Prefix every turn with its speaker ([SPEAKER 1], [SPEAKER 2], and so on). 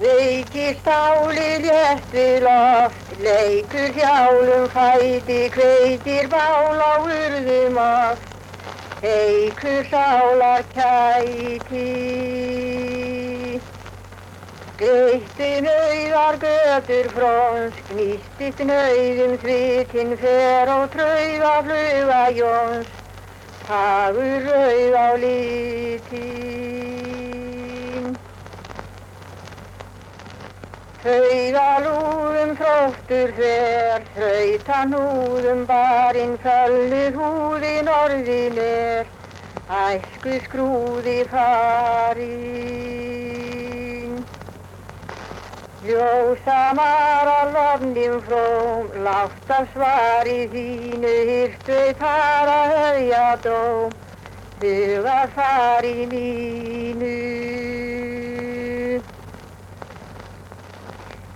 [SPEAKER 1] Veikir stálið létt við loft, leikur hjálum fæti, kveitir bál á urðum oft, heikur sálar kæti. Greitti nauðar götur fronsk, nýstist nauðum svitinn fer og trauða fluga jóns, hagur rauð á litin. Taugalúðum þróttur fer, þrautan húðum barinn, fölluð húðin orðin æsku skrúði farin. Ljósamar á lofnum fróm, látt af svari þínu, hirtu fara höfja dóm, hugar fari mínu.